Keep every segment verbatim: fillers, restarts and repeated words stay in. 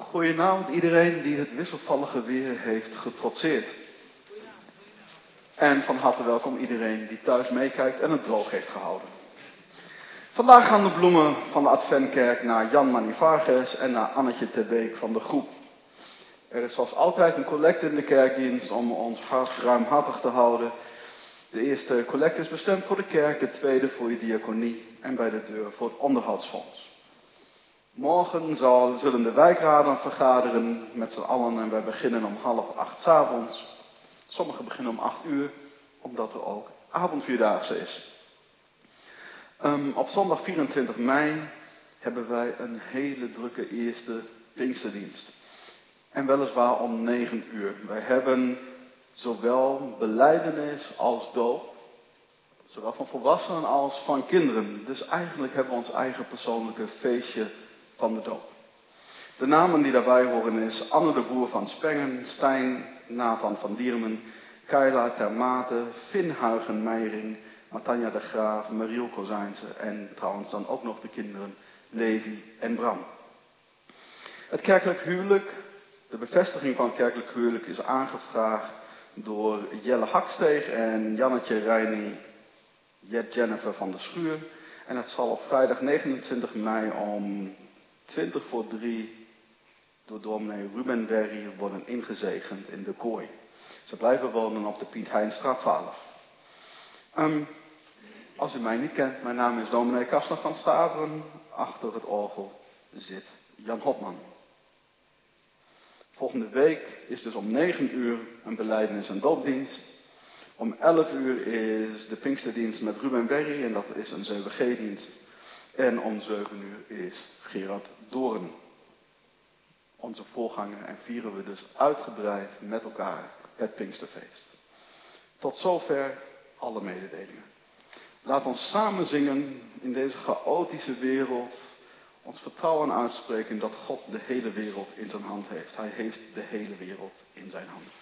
Goedenavond iedereen die het wisselvallige weer heeft getrotseerd. En van harte welkom iedereen die thuis meekijkt en het droog heeft gehouden. Vandaag gaan de bloemen van de Adventkerk naar Jan Manivarges en naar Annetje ter Beek van de groep. Er is zoals altijd een collecte in de kerkdienst om ons hart ruimhartig te houden. De eerste collecte is bestemd voor de kerk, de tweede voor je diaconie en bij de deur voor het onderhoudsfonds. Morgen zal, zullen de wijkraden vergaderen met z'n allen en wij beginnen om half acht 's avonds. Sommigen beginnen om acht uur, omdat er ook avondvierdaagse is. Um, op zondag vierentwintig mei hebben wij een hele drukke eerste Pinksterdienst. En weliswaar om negen uur. Wij hebben zowel belijdenis als doop. Zowel van volwassenen als van kinderen. Dus eigenlijk hebben we ons eigen persoonlijke feestje van de doop. De namen die daarbij horen is Anne de Boer van Spengen, Stijn, Nathan van Diermen, Kayla Termate, Finn Huigen Meijering, Matanja de Graaf, Mariel Kozijnse en trouwens dan ook nog de kinderen Levi en Bram. Het kerkelijk huwelijk, de bevestiging van het kerkelijk huwelijk is aangevraagd door Jelle Haksteeg en Jannetje Reini Jet Jennifer van der Schuur. En het zal op vrijdag negenentwintig mei om twintig voor drie door dominee Ruben Berry worden ingezegend in de kooi. Ze blijven wonen op de Piet Heinstraat twaalf. Um, als u mij niet kent, mijn naam is dominee Kastner van Staveren. Achter het orgel zit Jan Hopman. Volgende week is dus om negen uur een belijdenis- en doopdienst. Om elf uur is de Pinksterdienst met Ruben Berry en dat is een zeven G-dienst. En om zeven uur is Gerard Doorn onze voorganger en vieren we dus uitgebreid met elkaar het Pinksterfeest. Tot zover alle mededelingen. Laat ons samen zingen in deze chaotische wereld. Ons vertrouwen uitspreken dat God de hele wereld in zijn hand heeft. Hij heeft de hele wereld in zijn hand.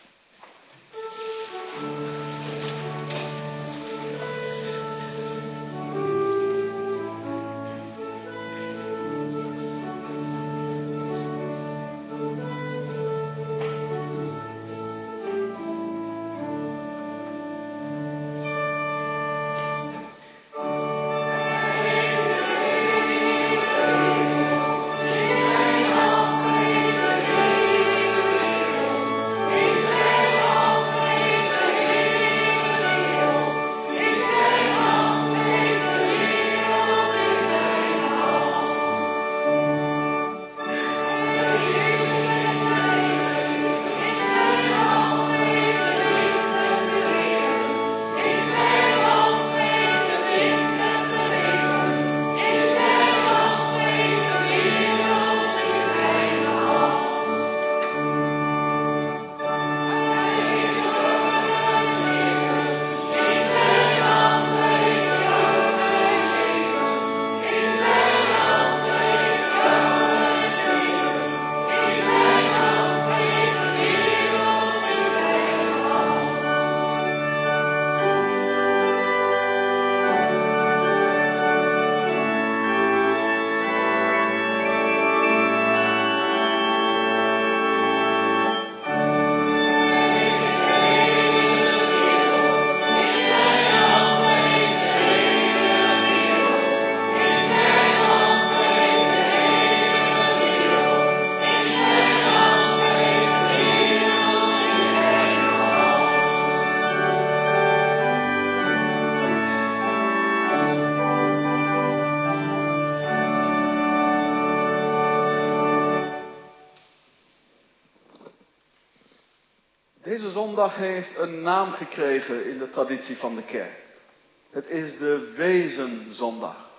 Deze zondag heeft een naam gekregen in de traditie van de kerk. Het is de Wezenzondag.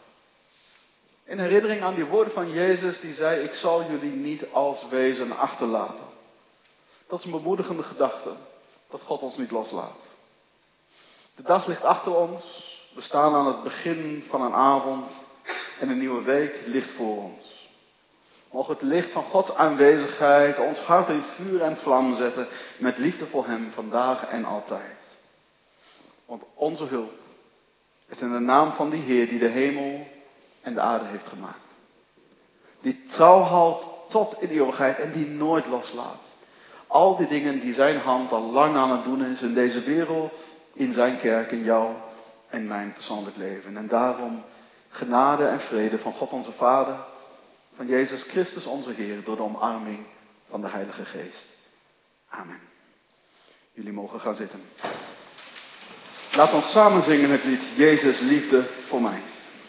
In herinnering aan die woorden van Jezus die zei, ik zal jullie niet als wezen achterlaten. Dat is een bemoedigende gedachte, dat God ons niet loslaat. De dag ligt achter ons, we staan aan het begin van een avond en een nieuwe week ligt voor ons. Mogen het licht van Gods aanwezigheid ons hart in vuur en vlam zetten met liefde voor Hem vandaag en altijd. Want onze hulp is in de naam van die Heer die de hemel en de aarde heeft gemaakt. Die trouw houdt tot in eeuwigheid en die nooit loslaat. Al die dingen die zijn hand al lang aan het doen is in deze wereld, in zijn kerk, in jou en mijn persoonlijk leven. En daarom genade en vrede van God onze Vader, van Jezus Christus onze Heer, door de omarming van de Heilige Geest. Amen. Jullie mogen gaan zitten. Laat ons samen zingen het lied Jezus liefde voor mij.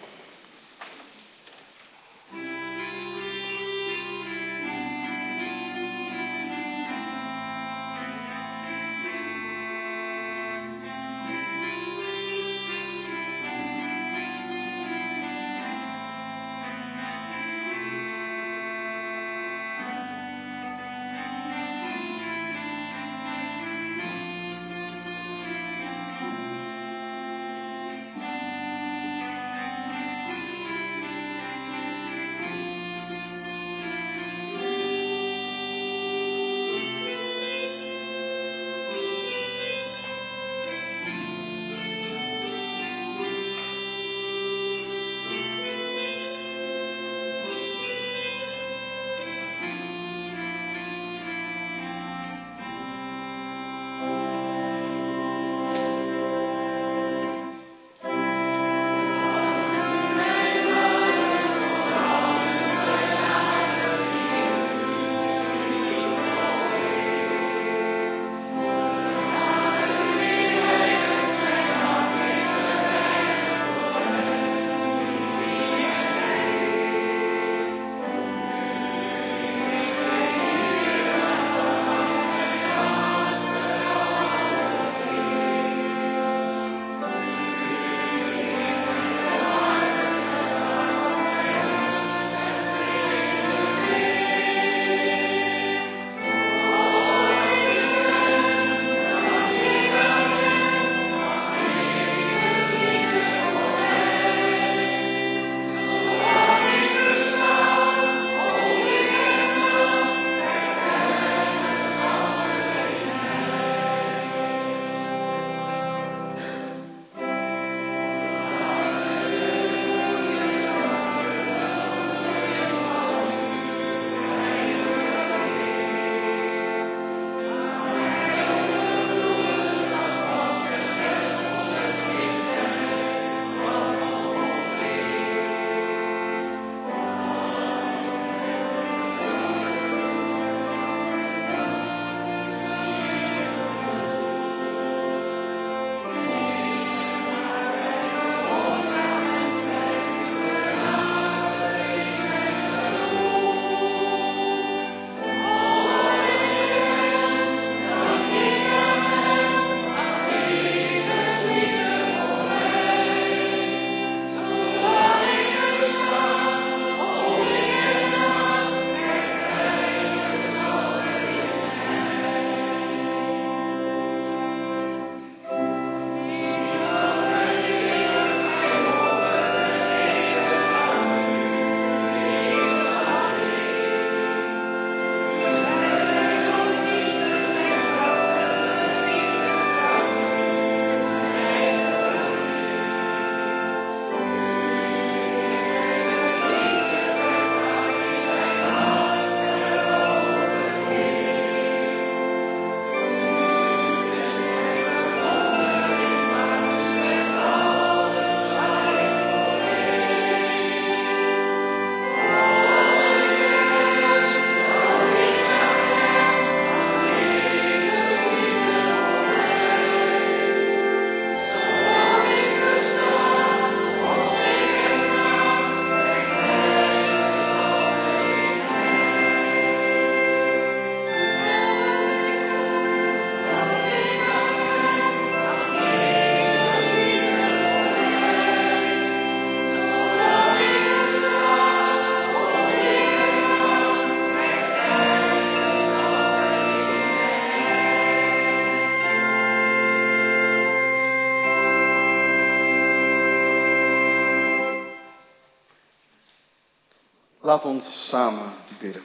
Laat ons samen bidden.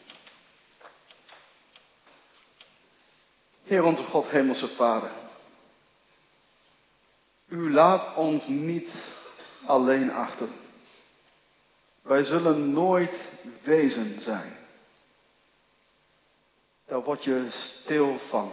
Heer onze God, Hemelse Vader. U laat ons niet alleen achter. Wij zullen nooit wezen zijn Daar word je stil van.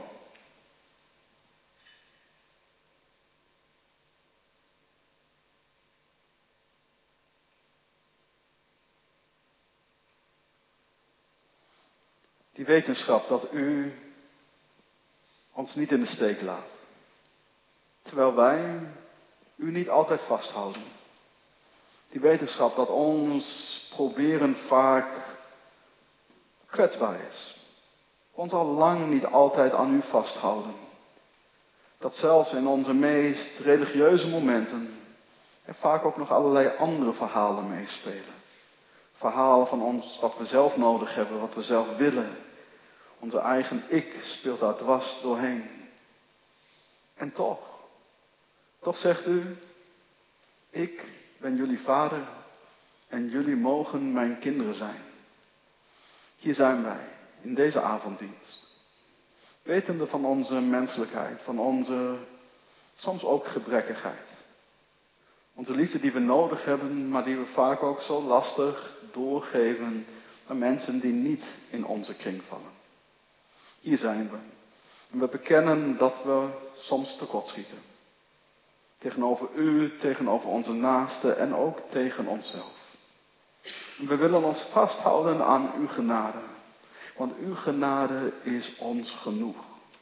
Die wetenschap dat u ons niet in de steek laat. Terwijl wij u niet altijd vasthouden. Die wetenschap dat ons proberen vaak kwetsbaar is. Ons al lang niet altijd aan u vasthouden. Dat zelfs in onze meest religieuze momenten er vaak ook nog allerlei andere verhalen meespelen. Verhalen van ons wat we zelf nodig hebben, wat we zelf willen. Onze eigen ik speelt daar dwars doorheen. En toch, toch zegt u, ik ben jullie vader en jullie mogen mijn kinderen zijn. Hier zijn wij, in deze avonddienst. Wetende van onze menselijkheid, van onze soms ook gebrekkigheid. Onze liefde die we nodig hebben, maar die we vaak ook zo lastig doorgeven aan mensen die niet in onze kring vallen. Hier zijn we. En we bekennen dat we soms tekortschieten. Tegenover u, tegenover onze naasten en ook tegen onszelf. En we willen ons vasthouden aan uw genade. Want uw genade is ons genoeg.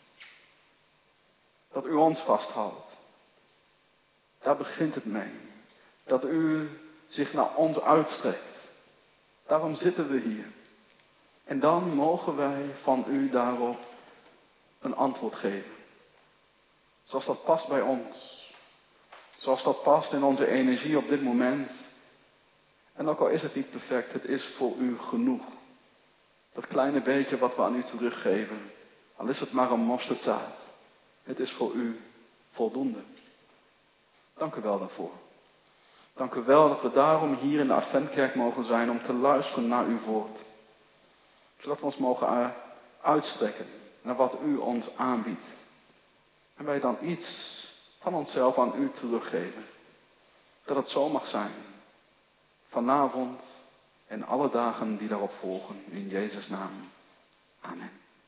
Dat u ons vasthoudt. Daar begint het mee. Dat u zich naar ons uitstrekt. Daarom zitten we hier. En dan mogen wij van u daarop een antwoord geven. Zoals dat past bij ons. Zoals dat past in onze energie op dit moment. En ook al is het niet perfect, het is voor u genoeg. Dat kleine beetje wat we aan u teruggeven. Al is het maar een mosterdzaad. Het is voor u voldoende. Dank u wel daarvoor. Dank u wel dat we daarom hier in de Adventkerk mogen zijn om te luisteren naar uw woord. Zodat we ons mogen uitstrekken naar wat u ons aanbiedt. En wij dan iets van onszelf aan u teruggeven. Dat het zo mag zijn. Vanavond en alle dagen die daarop volgen. In Jezus' naam. Amen.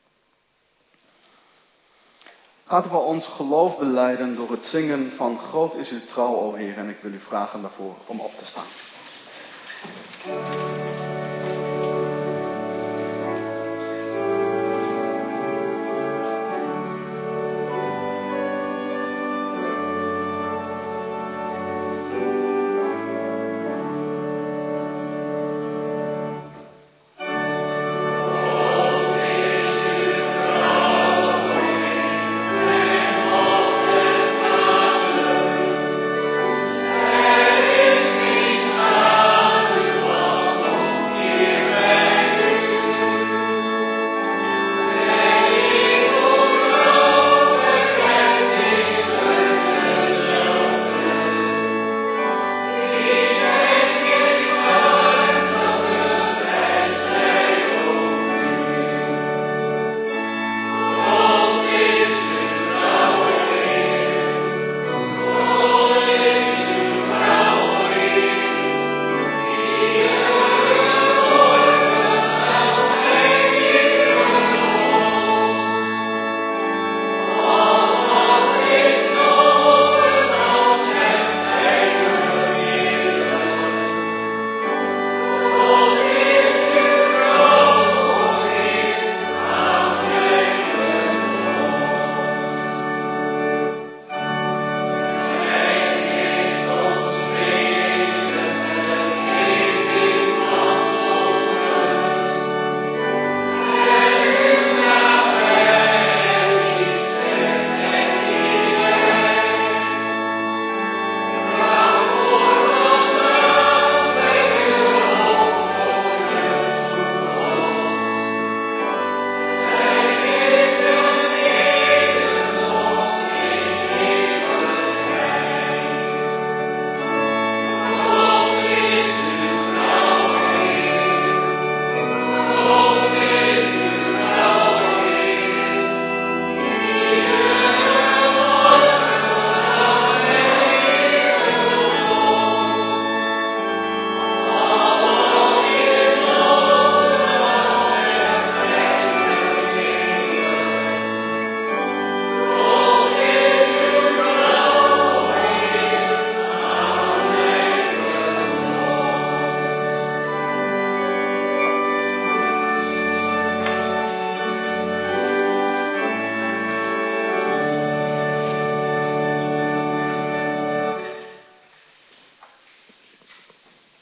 Laten we ons geloof belijden door het zingen van Groot is uw trouw, o Heer. En ik wil u vragen daarvoor om op te staan. Is niets aan uw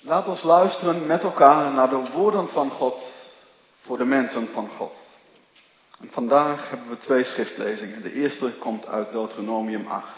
Laat ons luisteren met elkaar naar de woorden van God voor de mensen van God. En vandaag hebben we twee schriftlezingen. De eerste komt uit Deuteronomium acht.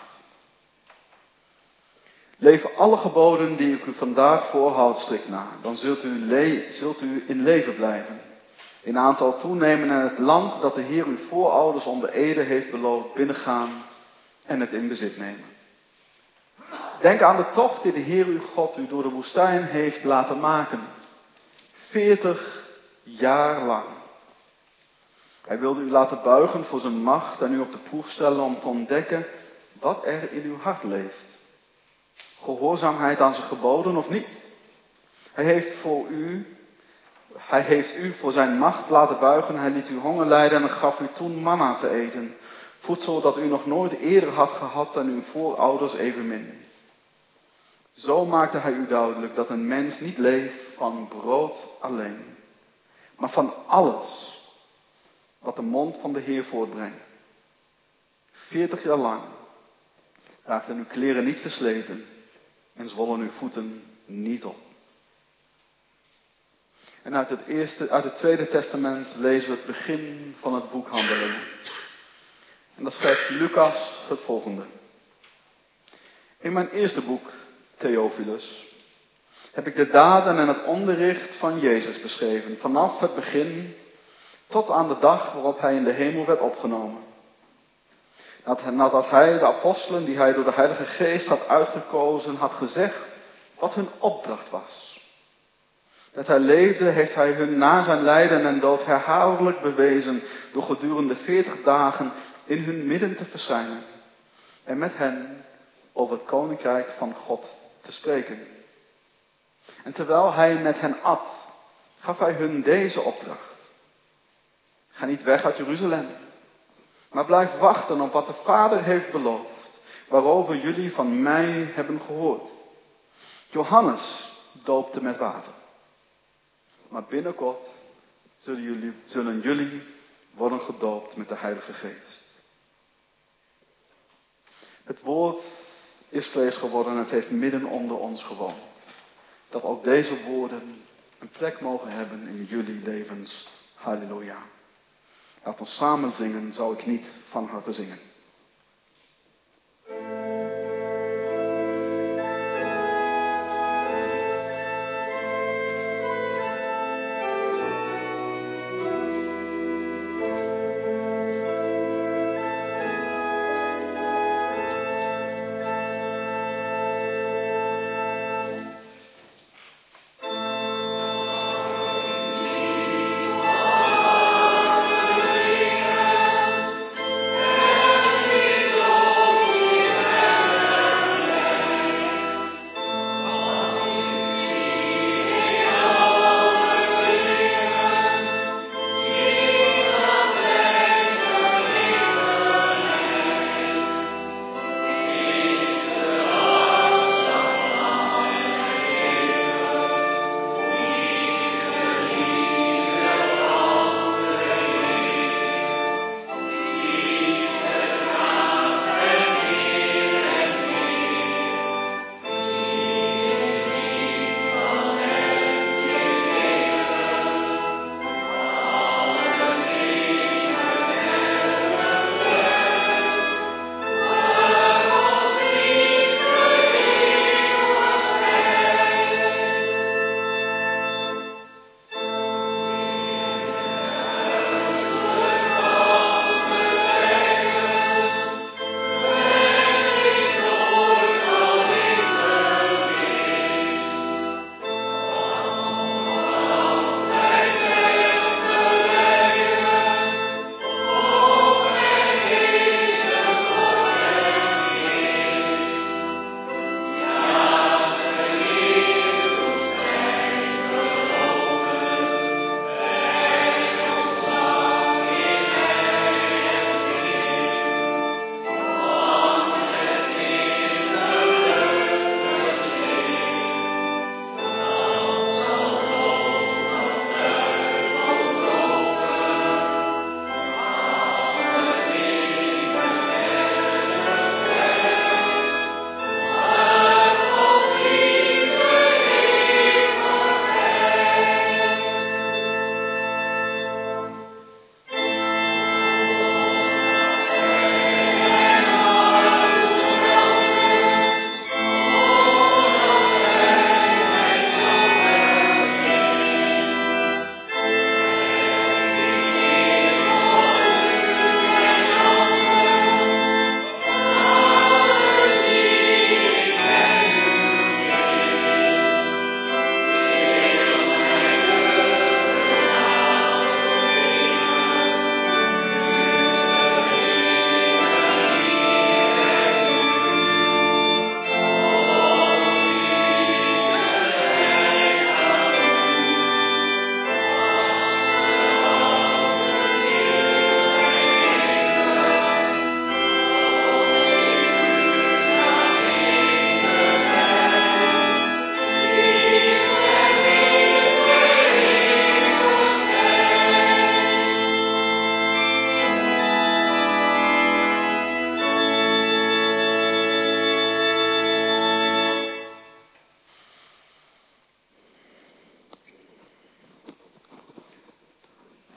Leef alle geboden die ik u vandaag voorhoud strikt na. Dan zult u, le- zult u in leven blijven. In aantal toenemen en het land dat de Heer uw voorouders onder ede heeft beloofd binnengaan en het in bezit nemen. Denk aan de tocht die de Heer uw God u door de woestijn heeft laten maken. Veertig jaar lang. Hij wilde u laten buigen voor zijn macht en u op de proef stellen om te ontdekken wat er in uw hart leeft. Gehoorzaamheid aan zijn geboden of niet. Hij heeft voor u, hij heeft u voor zijn macht laten buigen. Hij liet u honger lijden en gaf u toen manna te eten. Voedsel dat u nog nooit eerder had gehad en uw voorouders evenmin. Zo maakte hij u duidelijk dat een mens niet leeft van brood alleen, maar van alles wat de mond van de Heer voortbrengt. Veertig jaar lang raakten uw kleren niet versleten en zwollen uw voeten niet op. En uit het, eerste, uit het Tweede Testament lezen we het begin van het boek Handelingen. En dat schrijft Lucas het volgende. In mijn eerste boek, Theophilus, heb ik de daden en het onderricht van Jezus beschreven, vanaf het begin tot aan de dag waarop hij in de hemel werd opgenomen. Nadat hij de apostelen die hij door de Heilige Geest had uitgekozen had gezegd wat hun opdracht was. Dat hij leefde heeft hij hun na zijn lijden en dood herhaaldelijk bewezen door gedurende veertig dagen in hun midden te verschijnen. En met hen over het koninkrijk van God te spreken. En terwijl hij met hen at, gaf hij hun deze opdracht. Ga niet weg uit Jeruzalem, maar blijf wachten op wat de Vader heeft beloofd, waarover jullie van mij hebben gehoord. Johannes doopte met water, maar binnenkort zullen jullie, zullen jullie worden gedoopt met de Heilige Geest. Het woord is vlees geworden en het heeft midden onder ons gewoond. Dat ook deze woorden een plek mogen hebben in jullie levens. Halleluja. Laat ons samen zingen, zou ik niet van harte zingen.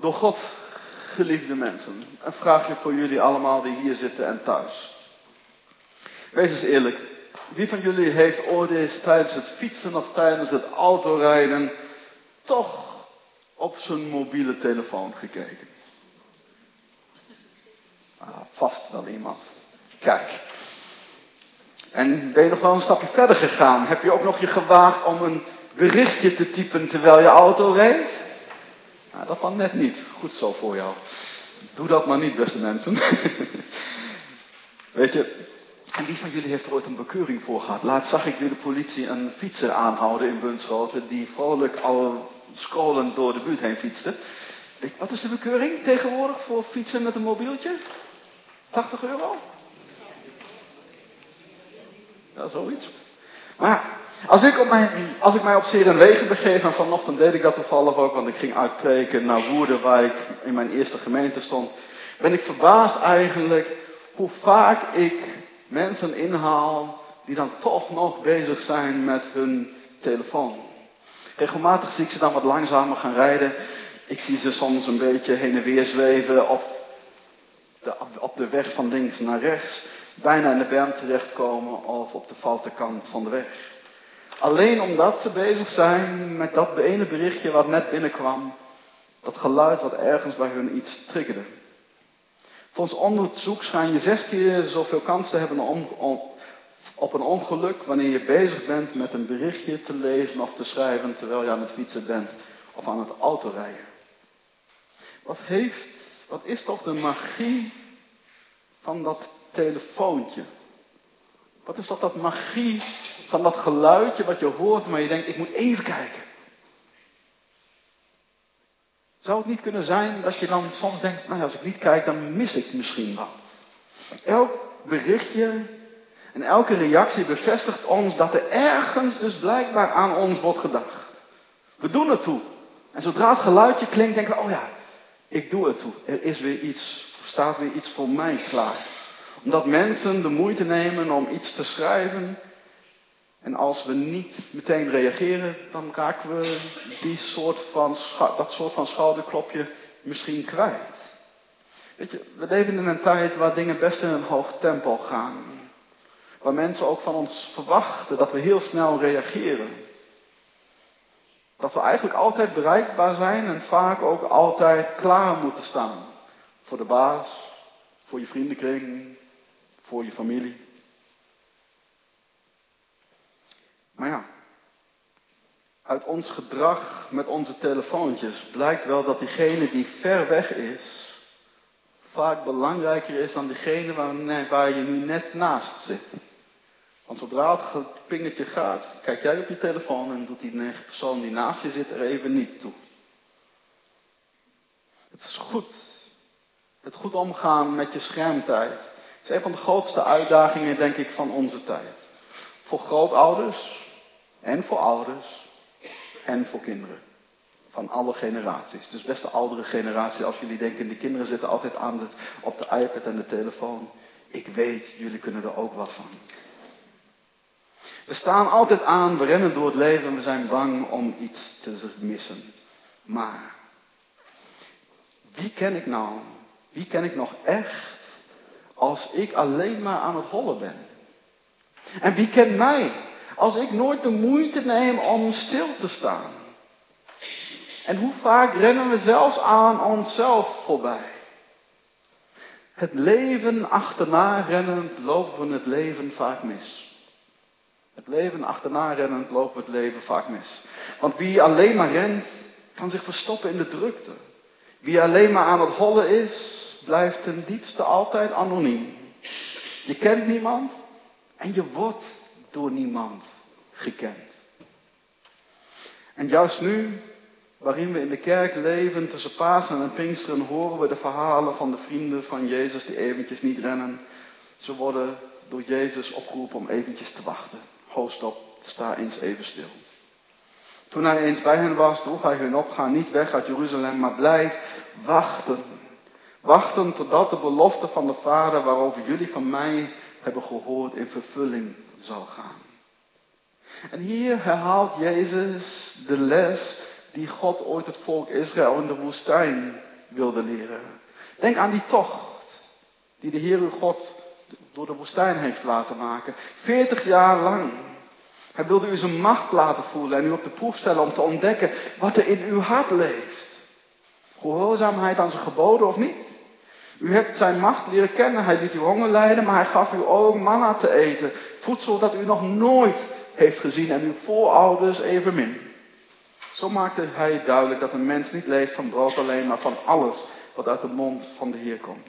Door God geliefde mensen. Een vraagje voor jullie allemaal die hier zitten en thuis. Wees eens eerlijk. Wie van jullie heeft ooit eens tijdens het fietsen of tijdens het autorijden toch op zijn mobiele telefoon gekeken? Ah, vast wel iemand. Kijk. En ben je nog wel een stapje verder gegaan? Heb je ook nog je gewaagd om een berichtje te typen terwijl je auto reed? Nou, dat dan net niet. Goed zo voor jou. Doe dat maar niet, beste mensen. Weet je, en wie van jullie heeft er ooit een bekeuring voor gehad? Laatst zag ik weer de politie een fietser aanhouden in Bunschoten die vrolijk al scrollend door de buurt heen fietste. Weet je, wat is de bekeuring tegenwoordig voor fietsen met een mobieltje? tachtig euro? Ja, zoiets. Maar als ik, op mijn, als ik mij op zeer en wegen begeef, en vanochtend deed ik dat toevallig ook, want ik ging uitpreken naar Woerden, waar ik in mijn eerste gemeente stond, ben ik verbaasd eigenlijk hoe vaak ik mensen inhaal die dan toch nog bezig zijn met hun telefoon. Regelmatig zie ik ze dan wat langzamer gaan rijden. Ik zie ze soms een beetje heen en weer zweven op de, op de weg van links naar rechts. Bijna in de berm terechtkomen of op de foute kant van de weg. Alleen omdat ze bezig zijn met dat ene berichtje wat net binnenkwam. Dat geluid wat ergens bij hun iets triggerde. Volgens onderzoek schijn je zes keer zoveel kans te hebben om, om, op een ongeluk wanneer je bezig bent met een berichtje te lezen of te schrijven terwijl je aan het fietsen bent of aan het autorijden. Wat heeft, wat is toch de magie van dat telefoontje? Wat is toch dat magie van dat geluidje wat je hoort, maar je denkt, ik moet even kijken. Zou het niet kunnen zijn dat je dan soms denkt, nou ja, als ik niet kijk, dan mis ik misschien wat. Elk berichtje en elke reactie bevestigt ons dat er ergens dus blijkbaar aan ons wordt gedacht. We doen het toe. En zodra het geluidje klinkt, denken we, oh ja, ik doe het toe. Er is weer iets, staat weer iets voor mij klaar. Omdat mensen de moeite nemen om iets te schrijven. En als we niet meteen reageren, dan raken we die soort van, dat soort van schouderklopje misschien kwijt. Weet je, we leven in een tijd waar dingen best in een hoog tempo gaan. Waar mensen ook van ons verwachten dat we heel snel reageren. Dat we eigenlijk altijd bereikbaar zijn en vaak ook altijd klaar moeten staan. Voor de baas, voor je vriendenkring, voor je familie. Maar ja, uit ons gedrag met onze telefoontjes blijkt wel dat diegene die ver weg is, vaak belangrijker is dan diegene waar, waar je nu net naast zit. Want zodra het pingetje gaat, kijk jij op je telefoon en doet die persoon die naast je zit er even niet toe. Het is goed. Het goed omgaan met je schermtijd is een van de grootste uitdagingen, denk ik, van onze tijd. Voor grootouders en voor ouders en voor kinderen. Van alle generaties. Dus beste oudere generatie, als jullie denken, de kinderen zitten altijd aan het, op de iPad en de telefoon. Ik weet, jullie kunnen er ook wat van. We staan altijd aan, we rennen door het leven en we zijn bang om iets te missen. Maar, wie ken ik nou? Wie ken ik nog echt als ik alleen maar aan het hollen ben? En wie kent mij als ik nooit de moeite neem om stil te staan? En hoe vaak rennen we zelfs aan onszelf voorbij? Het leven achterna rennend lopen we het leven vaak mis. Het leven achterna rennend lopen we het leven vaak mis. Want wie alleen maar rent, kan zich verstoppen in de drukte. Wie alleen maar aan het hollen is, blijft ten diepste altijd anoniem. Je kent niemand en je wordt door niemand gekend. En juist nu, waarin we in de kerk leven tussen Pasen en Pinksteren, horen we de verhalen van de vrienden van Jezus die eventjes niet rennen. Ze worden door Jezus opgeroepen om eventjes te wachten. Ho, stop, sta eens even stil. Toen hij eens bij hen was, droeg hij hun op, ga niet weg uit Jeruzalem, maar blijf wachten. Wachten totdat de belofte van de Vader waarover jullie van mij hebben gehoord in vervulling zal gaan. En hier herhaalt Jezus de les die God ooit het volk Israël in de woestijn wilde leren. Denk aan die tocht die de Heer uw God door de woestijn heeft laten maken. Veertig jaar lang. Hij wilde u zijn macht laten voelen en u op de proef stellen om te ontdekken wat er in uw hart leeft. Gehoorzaamheid aan zijn geboden of niet. U hebt zijn macht leren kennen. Hij liet u honger lijden, maar hij gaf u ook manna te eten. Voedsel dat u nog nooit heeft gezien en uw voorouders evenmin. Zo maakte hij duidelijk dat een mens niet leeft van brood alleen, maar van alles wat uit de mond van de Heer komt.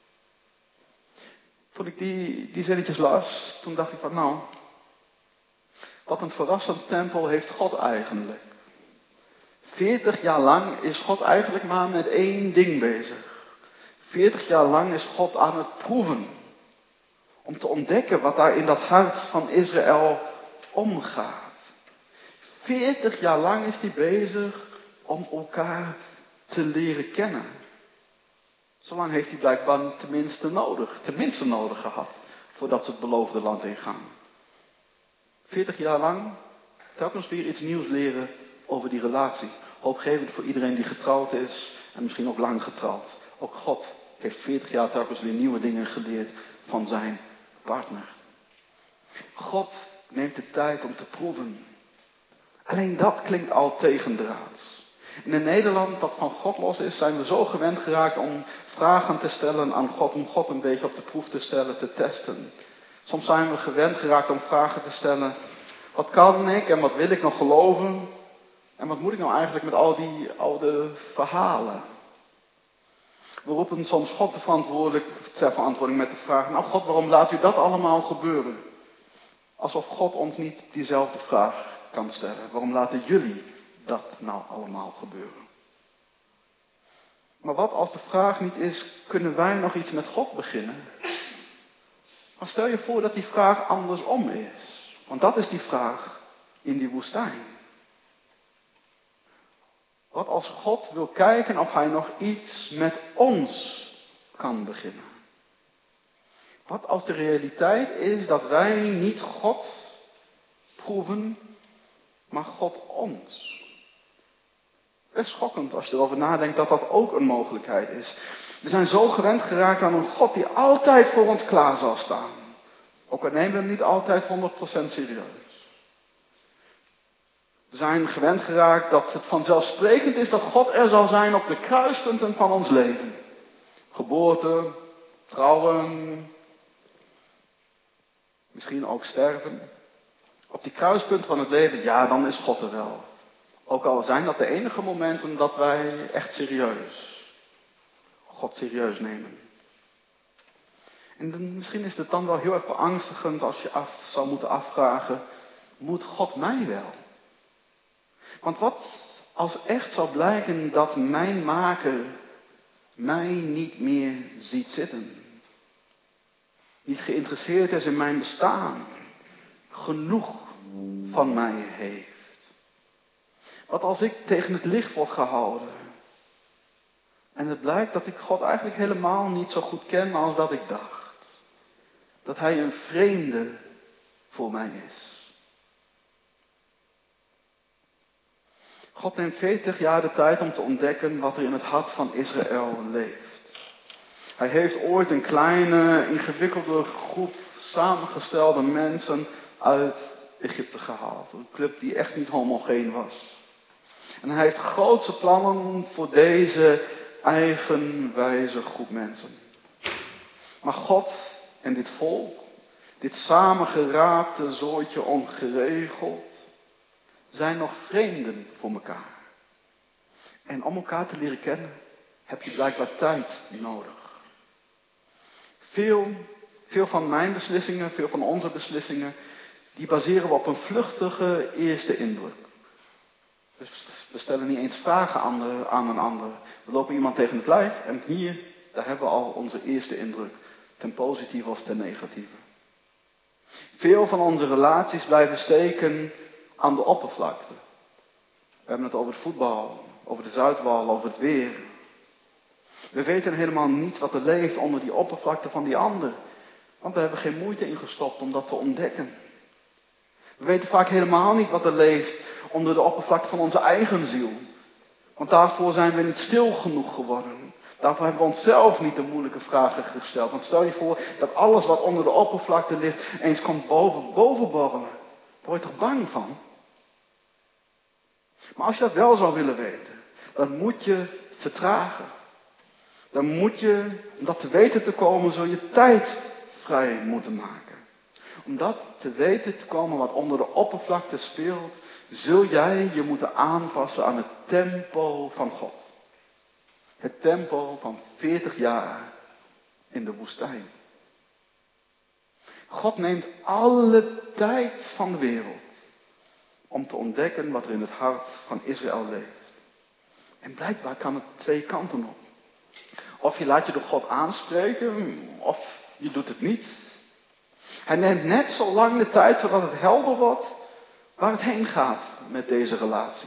Toen ik die, die zinnetjes las, toen dacht ik van nou, wat een verrassend tempo heeft God eigenlijk. Veertig jaar lang is God eigenlijk maar met één ding bezig. Veertig jaar lang is God aan het proeven. Om te ontdekken wat daar in dat hart van Israël omgaat. Veertig jaar lang is hij bezig om elkaar te leren kennen. Zolang heeft hij blijkbaar tenminste nodig, tenminste nodig gehad. Voordat ze het beloofde land ingaan. Veertig jaar lang telkens weer iets nieuws leren over die relatie. Hoopgevend voor iedereen die getrouwd is en misschien ook lang getrouwd. Ook God heeft veertig jaar telkens weer nieuwe dingen geleerd van zijn partner. God neemt de tijd om te proeven. Alleen dat klinkt al tegendraads. En in Nederland, dat van God los is, zijn we zo gewend geraakt om vragen te stellen aan God. Om God een beetje op de proef te stellen, te testen. Soms zijn we gewend geraakt om vragen te stellen. Wat kan ik en wat wil ik nog geloven? En wat moet ik nou eigenlijk met al die oude verhalen? We roepen soms God te verantwoordelijk, ter verantwoording met de vraag. Nou God, waarom laat u dat allemaal gebeuren? Alsof God ons niet diezelfde vraag kan stellen. Waarom laten jullie dat nou allemaal gebeuren? Maar wat als de vraag niet is, kunnen wij nog iets met God beginnen? Maar stel je voor dat die vraag andersom is. Want dat is die vraag in die woestijn. Wat als God wil kijken of hij nog iets met ons kan beginnen? Wat als de realiteit is dat wij niet God proeven, maar God ons? Best schokkend als je erover nadenkt dat dat ook een mogelijkheid is. We zijn zo gewend geraakt aan een God die altijd voor ons klaar zal staan. Ook al nemen we hem niet altijd honderd procent serieus. We zijn gewend geraakt dat het vanzelfsprekend is dat God er zal zijn op de kruispunten van ons leven. Geboorte, trouwen, misschien ook sterven. Op die kruispunt van het leven, ja, dan is God er wel. Ook al zijn dat de enige momenten dat wij echt serieus, God serieus nemen. En dan, misschien is het dan wel heel erg beangstigend als je af zou moeten afvragen, moet God mij wel? Want wat als echt zou blijken dat mijn maker mij niet meer ziet zitten? Niet geïnteresseerd is in mijn bestaan. Genoeg van mij heeft. Wat als ik tegen het licht word gehouden? En het blijkt dat ik God eigenlijk helemaal niet zo goed ken als dat ik dacht. Dat hij een vreemde voor mij is. God neemt veertig jaar de tijd om te ontdekken wat er in het hart van Israël leeft. Hij heeft ooit een kleine, ingewikkelde groep samengestelde mensen uit Egypte gehaald. Een club die echt niet homogeen was. En hij heeft grootse plannen voor deze eigenwijze groep mensen. Maar God en dit volk, dit samengeraapte zootje ongeregeld, zijn nog vreemden voor elkaar. En om elkaar te leren kennen, heb je blijkbaar tijd nodig. Veel, veel van mijn beslissingen, veel van onze beslissingen, die baseren we op een vluchtige eerste indruk. Dus we stellen niet eens vragen aan, de, aan een ander. We lopen iemand tegen het lijf en hier, daar hebben we al onze eerste indruk. Ten positieve of ten negatieve. Veel van onze relaties blijven steken aan de oppervlakte. We hebben het over het voetbal, over de Zuidwal, over het weer. We weten helemaal niet wat er leeft onder die oppervlakte van die ander. Want we hebben geen moeite ingestopt om dat te ontdekken. We weten vaak helemaal niet wat er leeft onder de oppervlakte van onze eigen ziel. Want daarvoor zijn we niet stil genoeg geworden. Daarvoor hebben we onszelf niet de moeilijke vragen gesteld. Want stel je voor dat alles wat onder de oppervlakte ligt eens komt boven, boven borrelen. Daar word je toch bang van? Maar als je dat wel zou willen weten, dan moet je vertragen. Dan moet je, om dat te weten te komen, zul je tijd vrij moeten maken. Om dat te weten te komen wat onder de oppervlakte speelt, zul jij je moeten aanpassen aan het tempo van God. Het tempo van veertig jaar in de woestijn. God neemt alle tijd van de wereld om te ontdekken wat er in het hart van Israël leeft. En blijkbaar kan het twee kanten op. Of je laat je door God aanspreken, of je doet het niet. Hij neemt net zo lang de tijd totdat het helder wordt waar het heen gaat met deze relatie.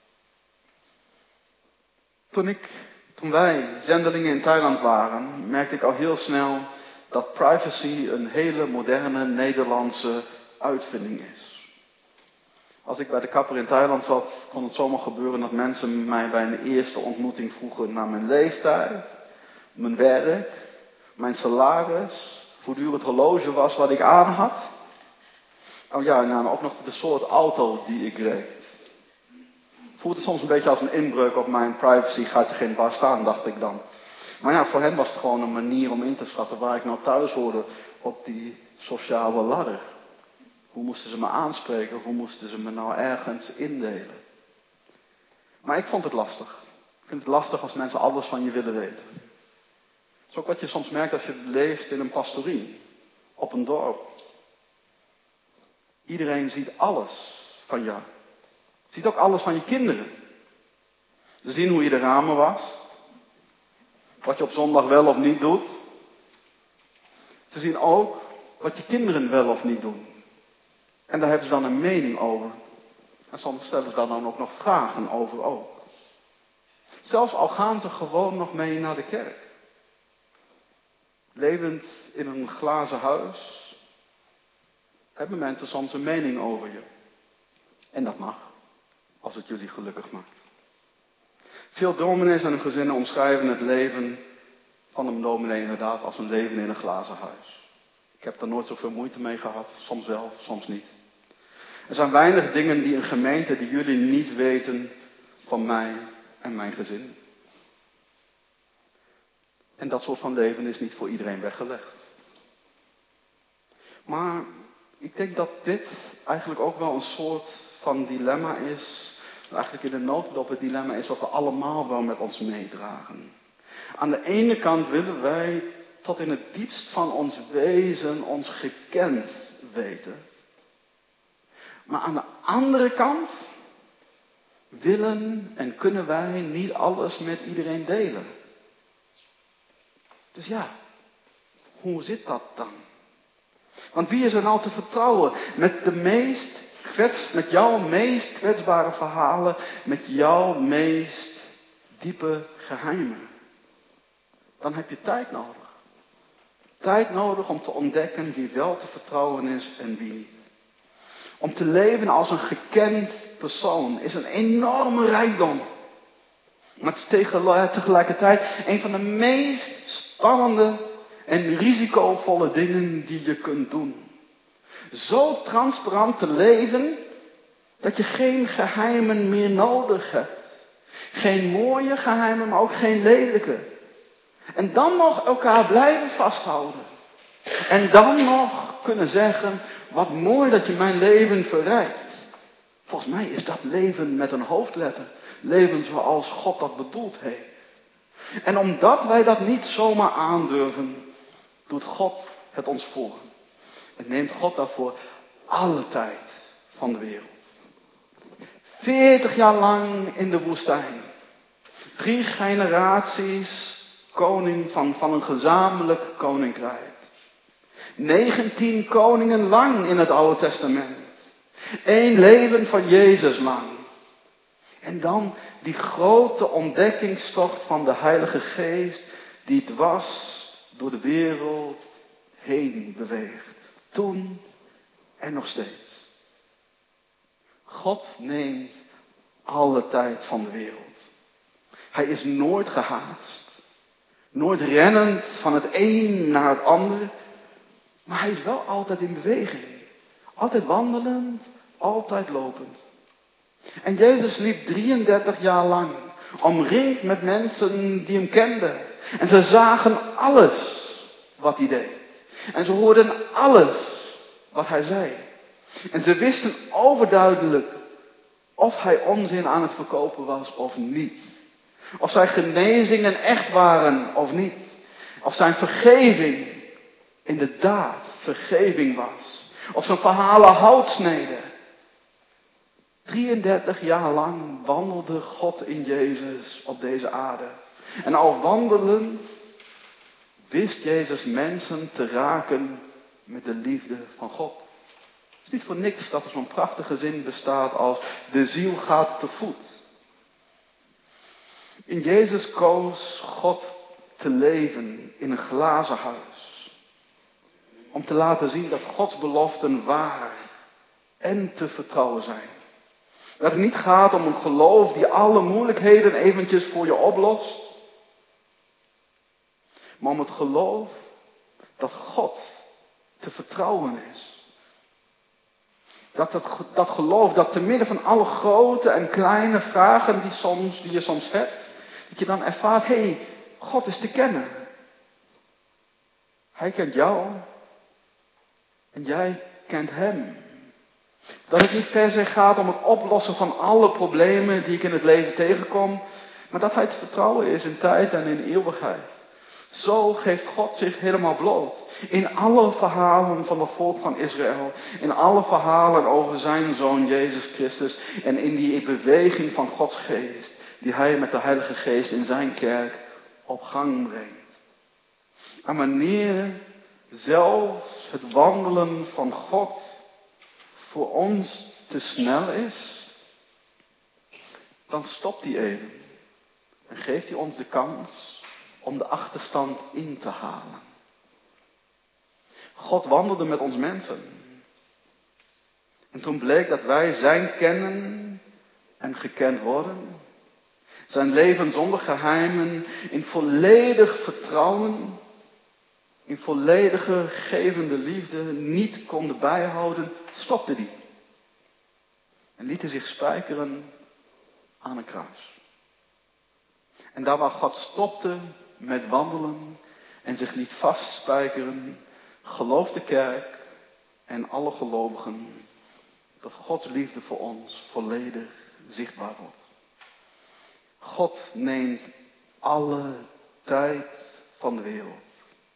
Toen, ik, toen wij zendelingen in Thailand waren, merkte ik al heel snel dat privacy een hele moderne Nederlandse uitvinding is. Als ik bij de kapper in Thailand zat, kon het zomaar gebeuren dat mensen mij bij een eerste ontmoeting vroegen naar mijn leeftijd, mijn werk, mijn salaris, hoe duur het horloge was wat ik aan had. Oh ja, en dan ook nog de soort auto die ik reed. Voelde soms een beetje als een inbreuk op mijn privacy, gaat je geen bar staan, dacht ik dan. Maar ja, voor hen was het gewoon een manier om in te schatten waar ik nou thuis hoorde op die sociale ladder. Hoe moesten ze me aanspreken? Hoe moesten ze me nou ergens indelen? Maar ik vond het lastig. Ik vind het lastig als mensen alles van je willen weten. Dat is ook wat je soms merkt als je leeft in een pastorie. Op een dorp. Iedereen ziet alles van jou. Ziet ook alles van je kinderen. Ze zien hoe je de ramen wast. Wat je op zondag wel of niet doet. Ze zien ook wat je kinderen wel of niet doen. En daar hebben ze dan een mening over. En soms stellen ze daar dan ook nog vragen over ook. Zelfs al gaan ze gewoon nog mee naar de kerk. Levend in een glazen huis. Hebben mensen soms een mening over je. En dat mag. Als het jullie gelukkig maakt. Veel dominees en hun gezinnen omschrijven het leven van een dominee inderdaad als een leven in een glazen huis. Ik heb daar nooit zoveel moeite mee gehad. Soms wel, soms niet. Er zijn weinig dingen die een gemeente die jullie niet weten van mij en mijn gezin. En dat soort van leven is niet voor iedereen weggelegd. Maar ik denk dat dit eigenlijk ook wel een soort van dilemma is. Eigenlijk in de notendop het dilemma is wat we allemaal wel met ons meedragen. Aan de ene kant willen wij tot in het diepst van ons wezen ons gekend weten. Maar aan de andere kant willen en kunnen wij niet alles met iedereen delen. Dus ja, hoe zit dat dan? Want wie is er nou te vertrouwen met de meest kwets, met jouw meest kwetsbare verhalen, met jouw meest diepe geheimen? Dan heb je tijd nodig. Tijd nodig om te ontdekken wie wel te vertrouwen is en wie niet. Om te leven als een gekend persoon is een enorme rijkdom. Maar het is tegelijkertijd een van de meest spannende en risicovolle dingen die je kunt doen. Zo transparant te leven dat je geen geheimen meer nodig hebt. Geen mooie geheimen, maar ook geen lelijke. En dan nog elkaar blijven vasthouden. En dan nog kunnen zeggen, wat mooi dat je mijn leven verrijkt. Volgens mij is dat leven met een hoofdletter. Leven zoals God dat bedoeld heeft. En omdat wij dat niet zomaar aandurven, doet God het ons voor. En neemt God daarvoor alle tijd van de wereld. Veertig jaar lang in de woestijn. Drie generaties koning van, van een gezamenlijk koninkrijk. Negentien koningen lang in het Oude Testament. Eén leven van Jezus lang. En dan die grote ontdekkingstocht van de Heilige Geest die dwars door de wereld heen beweegt. Toen en nog steeds. God neemt alle tijd van de wereld. Hij is nooit gehaast. Nooit rennend van het een naar het ander. Maar hij is wel altijd in beweging. Altijd wandelend, altijd lopend. En Jezus liep drieëndertig jaar lang. Omringd met mensen die hem kenden. En ze zagen alles wat hij deed. En ze hoorden alles wat hij zei. En ze wisten overduidelijk of hij onzin aan het verkopen was of niet. Of zijn genezingen echt waren of niet. Of zijn vergeving inderdaad vergeving was. Of zijn verhalen hout sneden. drieëndertig jaar lang wandelde God in Jezus op deze aarde. En al wandelend wist Jezus mensen te raken met de liefde van God. Het is niet voor niks dat er zo'n prachtige zin bestaat als de ziel gaat te voet. In Jezus koos God te leven in een glazen huis. Om te laten zien dat Gods beloften waar en te vertrouwen zijn. Dat het niet gaat om een geloof die alle moeilijkheden eventjes voor je oplost. Maar om het geloof dat God te vertrouwen is. Dat, dat, dat geloof dat te midden van alle grote en kleine vragen die, soms, die je soms hebt. Dat je dan ervaart, hé, hey, God is te kennen. Hij kent jou. En jij kent hem. Dat het niet per se gaat om het oplossen van alle problemen die ik in het leven tegenkom. Maar dat hij te vertrouwen is in tijd en in eeuwigheid. Zo geeft God zich helemaal bloot. In alle verhalen van het volk van Israël. In alle verhalen over zijn zoon Jezus Christus. En in die beweging van Gods geest. Die hij met de Heilige Geest in zijn kerk op gang brengt. En wanneer zelfs het wandelen van God voor ons te snel is. Dan stopt hij even. En geeft hij ons de kans om de achterstand in te halen. God wandelde met ons mensen. En toen bleek dat wij zijn kennen en gekend worden. Zijn leven zonder geheimen, in volledig vertrouwen, in volledige gevende liefde niet konden bijhouden, stopte die. En liet hij zich spijkeren aan een kruis. En daar waar God stopte met wandelen en zich liet vastspijkeren, gelooft de kerk en alle gelovigen dat Gods liefde voor ons volledig zichtbaar wordt. God neemt alle tijd van de wereld.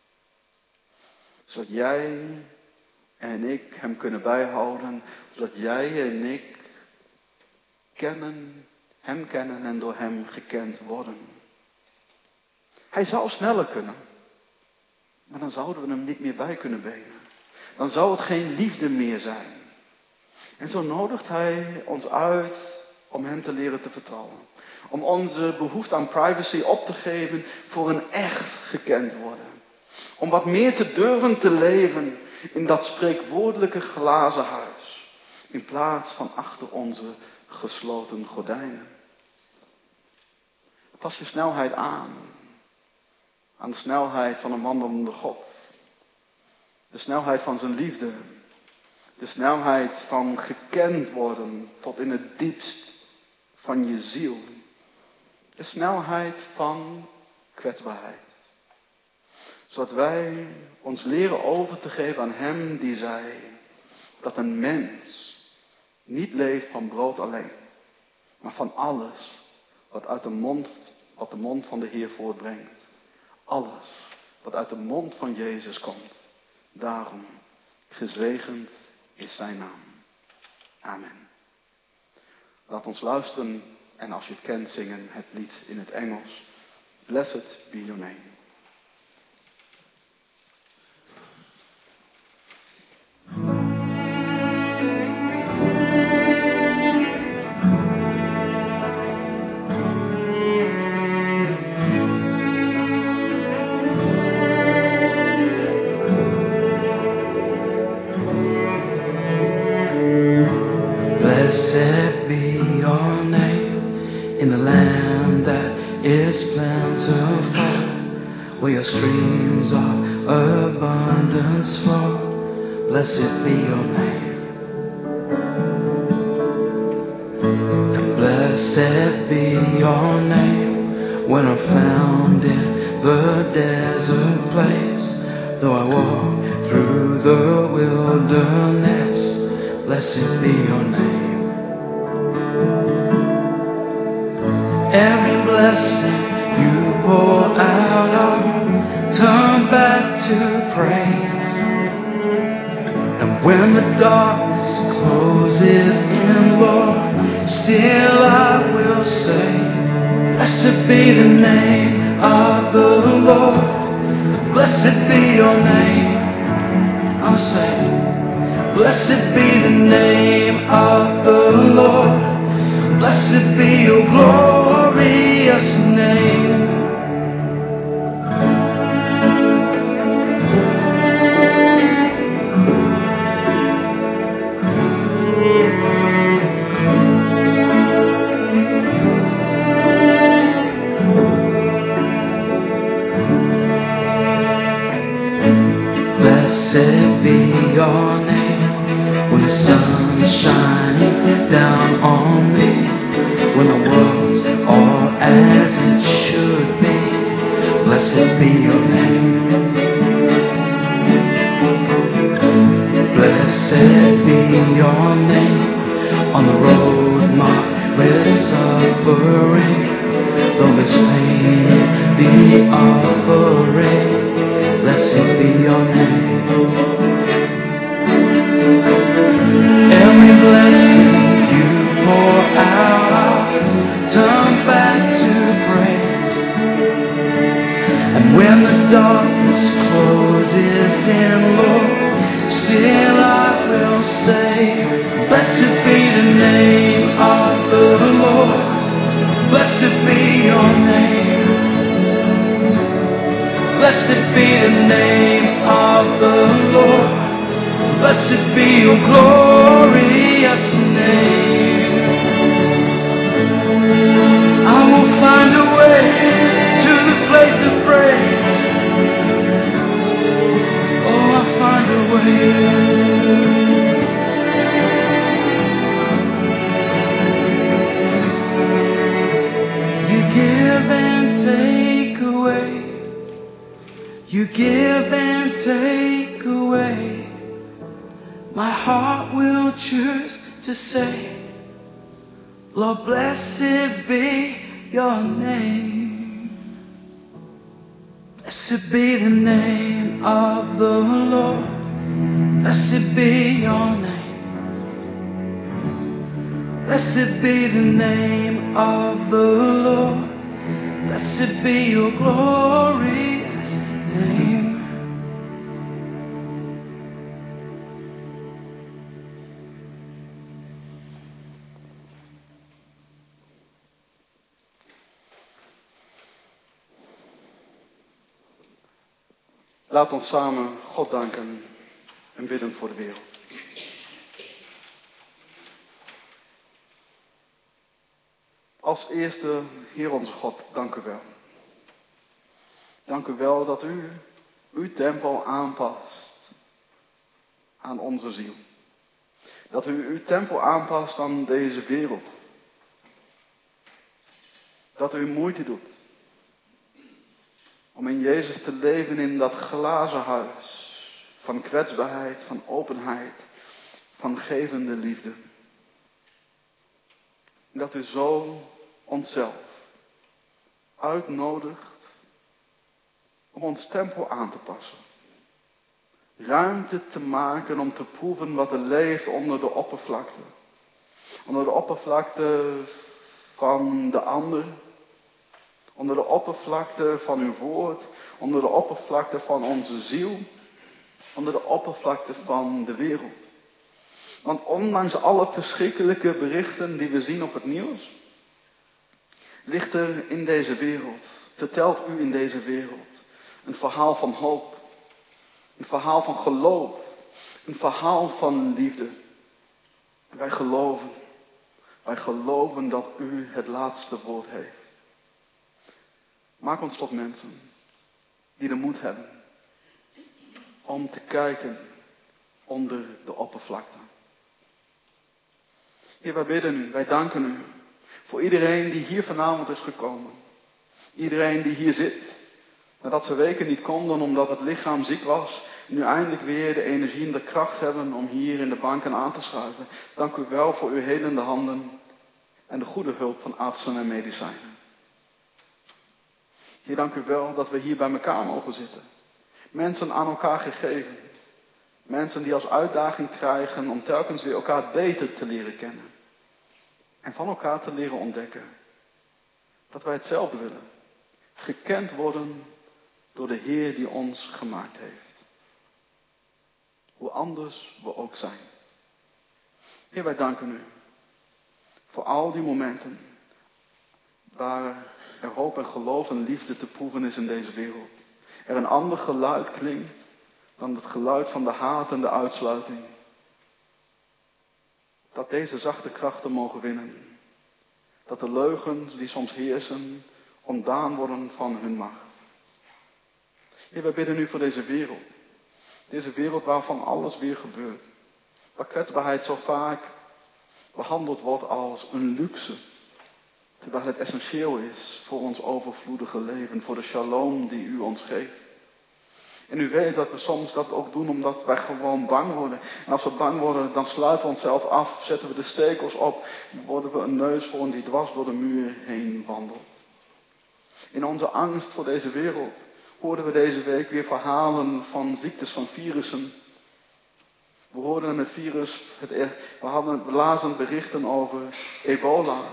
Zodat jij en ik hem kunnen bijhouden. Zodat jij en ik kennen, hem kennen en door hem gekend worden. Hij zou sneller kunnen. Maar dan zouden we hem niet meer bij kunnen benen. Dan zou het geen liefde meer zijn. En zo nodigt hij ons uit om hem te leren te vertrouwen. Om onze behoefte aan privacy op te geven voor een echt gekend worden. Om wat meer te durven te leven in dat spreekwoordelijke glazen huis. In plaats van achter onze gesloten gordijnen. Pas je snelheid aan. Aan de snelheid van een wandelende God. De snelheid van zijn liefde. De snelheid van gekend worden tot in het diepst van je ziel. De snelheid van kwetsbaarheid. Zodat wij ons leren over te geven aan hem die zei dat een mens niet leeft van brood alleen. Maar van alles wat uit de mond, wat de mond van de Heer voortbrengt. Alles wat uit de mond van Jezus komt. Daarom gezegend is zijn naam. Amen. Laat ons luisteren en als je het kent zingen het lied in het Engels. Blessed be your name. Blessed be your name in the land that is where your streams of abundance flow. Blessed be your name. And blessed be your name when I'm found in the desert place. Though I walk through the wilderness, blessed be your name. Every blessing you pour out, I'll turn back to praise. And when the darkness closes in, Lord, still I will say, blessed be the name of the Lord. Blessed be your name. I'll say, blessed be the name of the Lord. Blessed be your glorious name. Blessed be your name when the sun is shining down on me, when the world's all as it should be. Blessed be your name. Blessed be your name on the road marked with suffering. Though there's pain in the offering, blessed be your name. Every blessing you pour out, I'll turn back to praise. And when the darkness closes in, Lord, still I will say, blessed be the name of the Lord. Blessed be your name. Blessed be the name of the Lord. Blessed be your glorious name. I will find a way to the place of praise. Oh, I'll find a way. You give and take away. You give and take away. My heart will choose to say, Lord, blessed be your name. Blessed be the name of the Lord. Blessed be your name. Blessed be the name of the Lord. Blessed be your glorious name. Laat ons samen God danken en bidden voor de wereld. Als eerste, Heer onze God, dank u wel. Dank u wel dat u uw tempel aanpast aan onze ziel. Dat u uw tempel aanpast aan deze wereld. Dat u moeite doet om in Jezus te leven in dat glazen huis van kwetsbaarheid, van openheid, van gevende liefde. Dat u zo onszelf uitnodigt om ons tempel aan te passen. Ruimte te maken om te proeven wat er leeft onder de oppervlakte. Onder de oppervlakte van de ander. Onder de oppervlakte van uw woord. Onder de oppervlakte van onze ziel. Onder de oppervlakte van de wereld. Want ondanks alle verschrikkelijke berichten die we zien op het nieuws, ligt er in deze wereld, vertelt u in deze wereld, een verhaal van hoop. Een verhaal van geloof. Een verhaal van liefde. Wij geloven. Wij geloven dat u het laatste woord heeft. Maak ons tot mensen die de moed hebben om te kijken onder de oppervlakte. Heer, wij bidden u, wij danken u voor iedereen die hier vanavond is gekomen. Iedereen die hier zit, nadat ze weken niet konden omdat het lichaam ziek was, nu eindelijk weer de energie en de kracht hebben om hier in de banken aan te schuiven. Dank u wel voor uw helende handen en de goede hulp van artsen en medicijnen. Heer, dank u wel dat we hier bij elkaar mogen zitten. Mensen aan elkaar gegeven. Mensen die als uitdaging krijgen om telkens weer elkaar beter te leren kennen. En van elkaar te leren ontdekken dat wij hetzelfde willen. Gekend worden door de Heer die ons gemaakt heeft. Hoe anders we ook zijn. Heer, wij danken u voor al die momenten waar er hoop en geloof en liefde te proeven is in deze wereld. Er een ander geluid klinkt dan het geluid van de haat en de uitsluiting. Dat deze zachte krachten mogen winnen. Dat de leugens die soms heersen ontdaan worden van hun macht. Heer, wij bidden u voor deze wereld. Deze wereld waarvan alles weer gebeurt. Waar kwetsbaarheid zo vaak behandeld wordt als een luxe. Terwijl het essentieel is voor ons overvloedige leven. Voor de shalom die u ons geeft. En u weet dat we soms dat ook doen omdat wij gewoon bang worden. En als we bang worden, dan sluiten we onszelf af. Zetten we de stekels op. Worden we een neushoorn die dwars door de muur heen wandelt. In onze angst voor deze wereld hoorden we deze week weer verhalen van ziektes, van virussen. We hoorden het virus, het, we hadden we lazen berichten over ebola.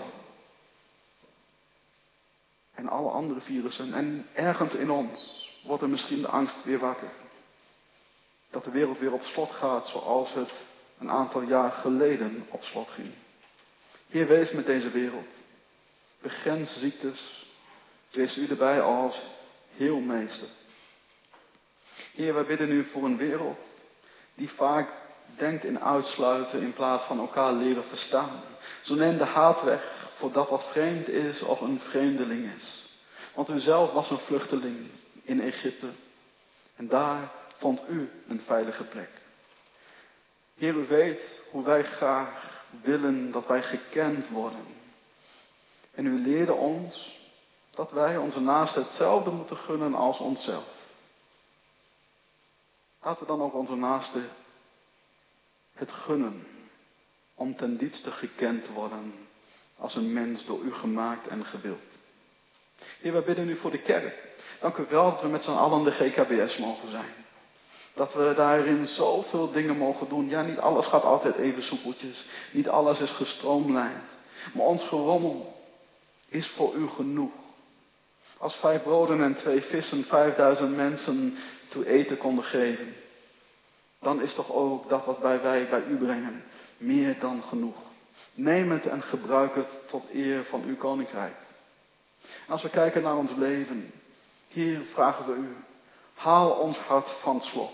En alle andere virussen. En ergens in ons wordt er misschien de angst weer wakker. Dat de wereld weer op slot gaat zoals het een aantal jaar geleden op slot ging. Heer, wees met deze wereld. Begrens ziektes. Wees u erbij als heelmeester. Heer, wij bidden u voor een wereld die vaak denkt in uitsluiten in plaats van elkaar leren verstaan. Zo neem de haat weg voor dat wat vreemd is of een vreemdeling is. Want u zelf was een vluchteling in Egypte. En daar vond u een veilige plek. Heer, u weet hoe wij graag willen dat wij gekend worden. En u leerde ons dat wij onze naasten hetzelfde moeten gunnen als onszelf. Laten we dan ook onze naasten het gunnen om ten diepste gekend te worden als een mens door u gemaakt en gewild. Heer, wij bidden u voor de kerk. Dank u wel dat we met z'n allen de G K B S mogen zijn. Dat we daarin zoveel dingen mogen doen. Ja, niet alles gaat altijd even soepeltjes. Niet alles is gestroomlijnd. Maar ons gerommel is voor u genoeg. Als vijf broden en twee vissen vijfduizend mensen te eten konden geven. Dan is toch ook dat wat wij, wij bij u brengen meer dan genoeg. Neem het en gebruik het tot eer van uw koninkrijk. En als we kijken naar ons leven. Hier vragen we u. Haal ons hart van slot.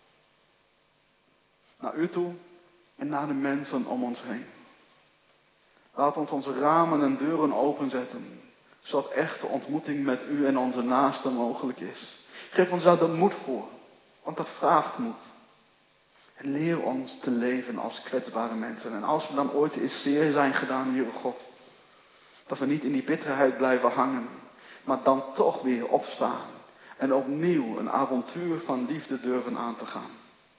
Naar u toe en naar de mensen om ons heen. Laat ons onze ramen en deuren openzetten. Zodat echte ontmoeting met u en onze naasten mogelijk is. Geef ons daar de moed voor. Want dat vraagt moed. En leer ons te leven als kwetsbare mensen. En als we dan ooit eens zeer zijn gedaan, Heere God. Dat we niet in die bitterheid blijven hangen. Maar dan toch weer opstaan. En opnieuw een avontuur van liefde durven aan te gaan.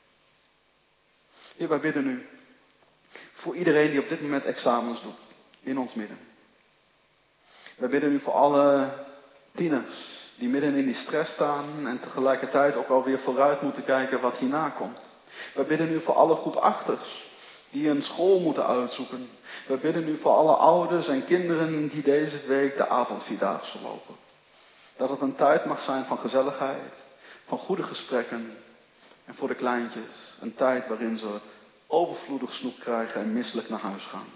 Heer, wij bidden u. Voor iedereen die op dit moment examens doet. In ons midden. Wij bidden u voor alle tieners. Die midden in die stress staan. En tegelijkertijd ook alweer vooruit moeten kijken wat hierna komt. Wij bidden u voor alle groep achters. Die een school moeten uitzoeken. Wij bidden u voor alle ouders en kinderen die deze week de avondvierdaagse lopen. Dat het een tijd mag zijn van gezelligheid. Van goede gesprekken. En voor de kleintjes een tijd waarin ze overvloedig snoep krijgen en misselijk naar huis gaan.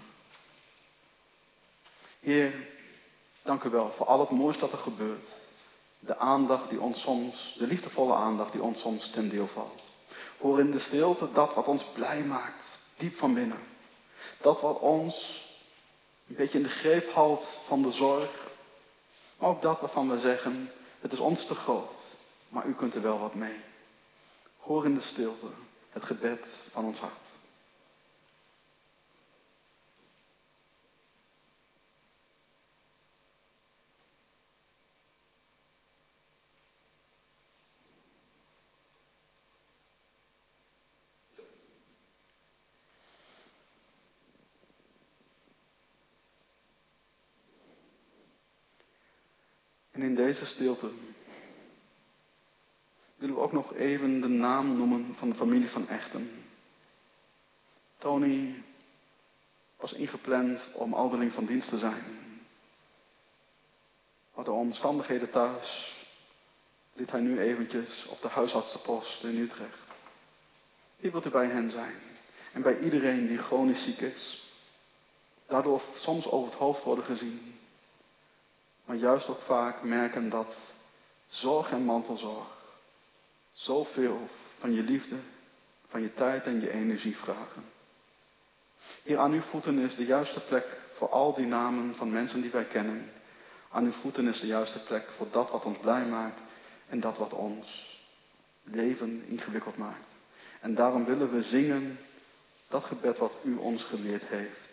Heer, dank u wel voor al het moois dat er gebeurt. De aandacht die ons soms, de liefdevolle aandacht die ons soms ten deel valt. Hoor in de stilte dat wat ons blij maakt, diep van binnen. Dat wat ons een beetje in de greep houdt van de zorg. Maar ook dat waarvan we zeggen, het is ons te groot. maar u kunt er wel wat mee. Hoor in de stilte het gebed van ons hart. En in deze stilte willen we ook nog even de naam noemen van de familie van Echten. Tony was ingepland om ouderling van dienst te zijn. Maar door omstandigheden thuis zit hij nu eventjes op de huisartsenpost in Utrecht. Hier wilt u bij hen zijn. En bij iedereen die chronisch ziek is. Daardoor soms over het hoofd worden gezien. Maar juist ook vaak merken dat zorg en mantelzorg zoveel van je liefde, van je tijd en je energie vragen. Hier aan uw voeten is de juiste plek voor al die namen van mensen die wij kennen. Aan uw voeten is de juiste plek voor dat wat ons blij maakt en dat wat ons leven ingewikkeld maakt. En daarom willen we zingen dat gebed wat u ons geleerd heeft.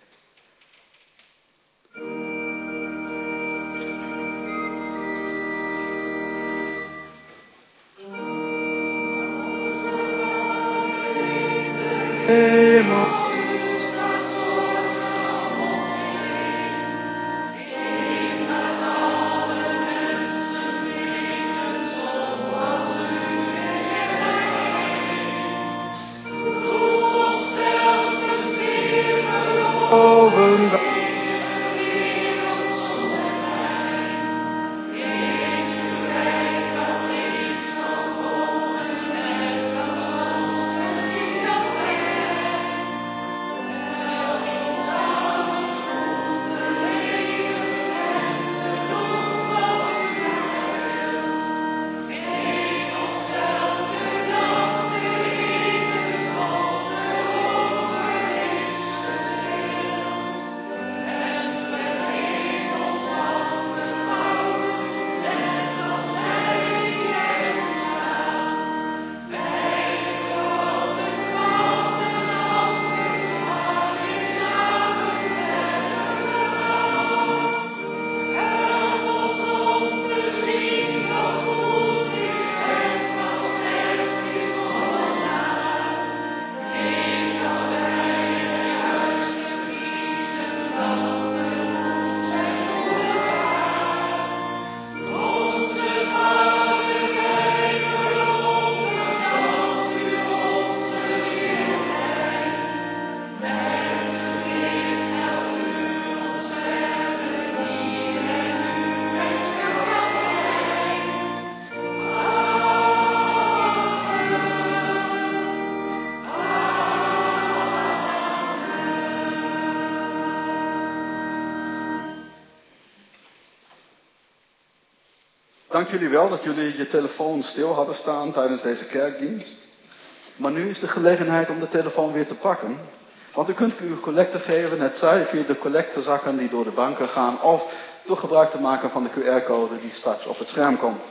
Dank jullie wel dat jullie je telefoon stil hadden staan tijdens deze kerkdienst. Maar nu is de gelegenheid om de telefoon weer te pakken. Want u kunt uw collecte geven, het zij via de collectezakken die door de banken gaan, of door gebruik te maken van de Q R-code die straks op het scherm komt.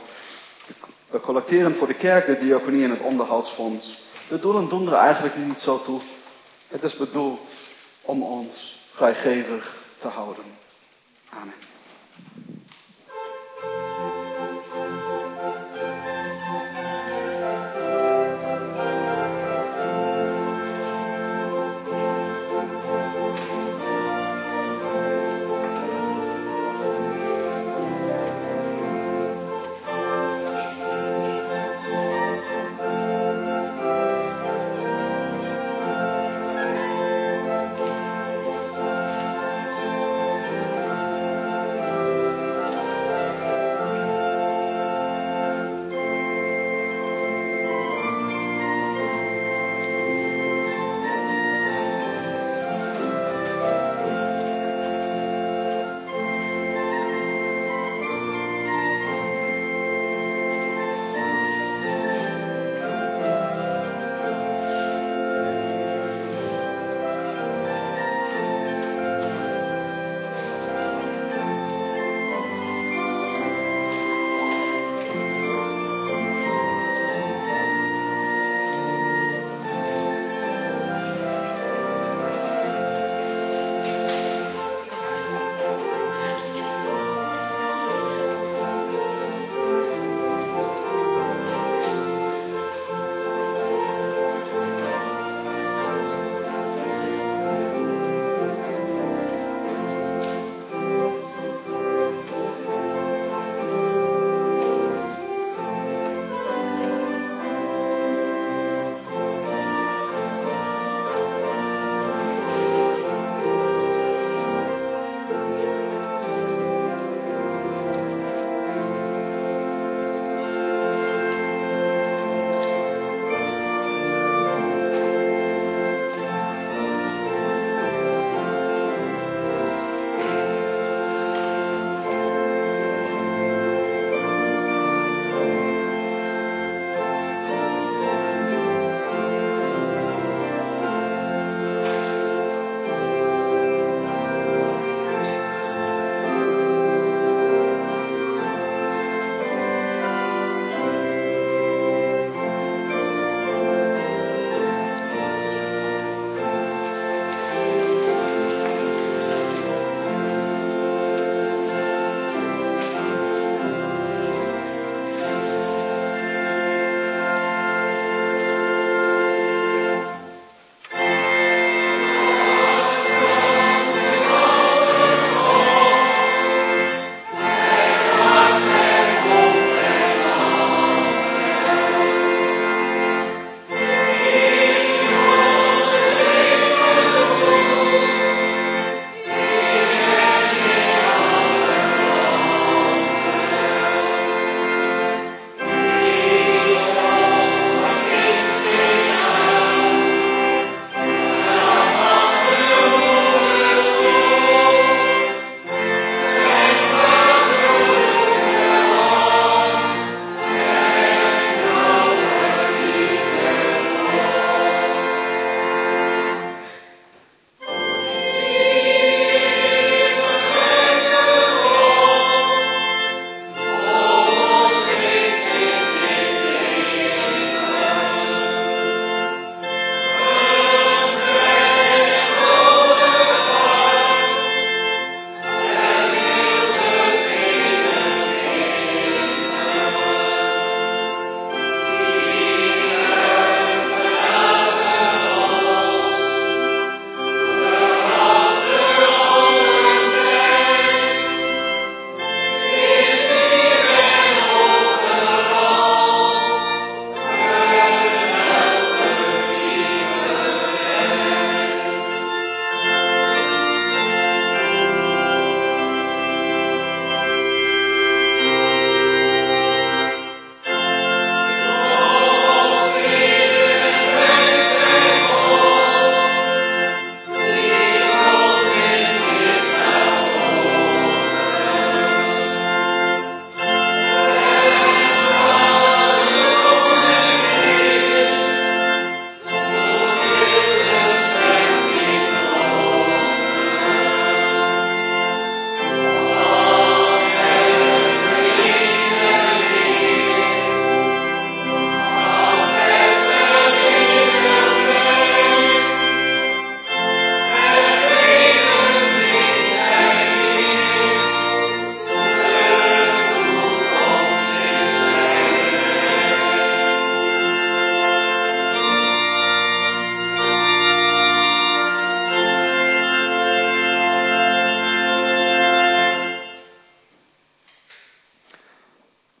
We collecteren voor de kerk, de diaconie en het onderhoudsfonds. De doelen doen er eigenlijk niet zo toe. Het is bedoeld om ons vrijgevig te houden. Amen.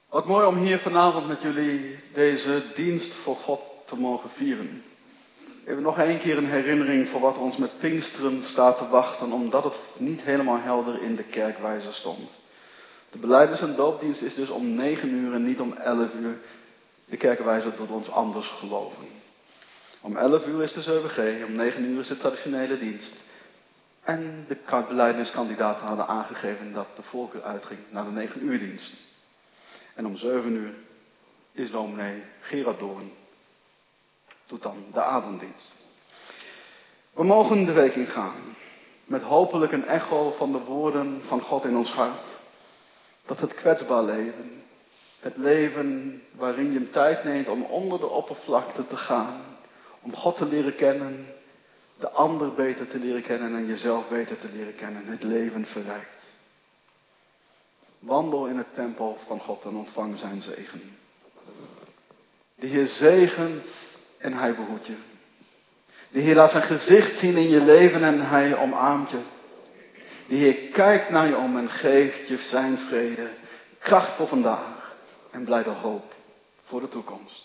Wat mooi om hier vanavond met jullie deze dienst voor God te mogen vieren. Even nog één keer een herinnering voor wat ons met Pinksteren staat te wachten, omdat het niet helemaal helder in de kerkwijze stond. De belijdenis- en doopdienst is dus om negen uur en niet om elf uur. De kerkwijze doet ons anders geloven. Om elf uur is de zeven G, om negen uur is de traditionele dienst. En de belijdeniskandidaten hadden aangegeven dat de voorkeur uitging naar de negen uur dienst. En om zeven uur is dominee Gerard Doorn, doet dan de avonddienst. We mogen de week ingaan met hopelijk een echo van de woorden van God in ons hart. Dat het kwetsbaar leven, het leven waarin je een tijd neemt om onder de oppervlakte te gaan, om God te leren kennen, de ander beter te leren kennen en jezelf beter te leren kennen, het leven verrijkt. Wandel in het tempel van God en ontvang zijn zegen. De Heer zegent en hij behoedt je. De Heer laat zijn gezicht zien in je leven en hij omarmt je. De Heer kijkt naar je om en geeft je zijn vrede, kracht voor vandaag en blijde hoop voor de toekomst.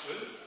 will.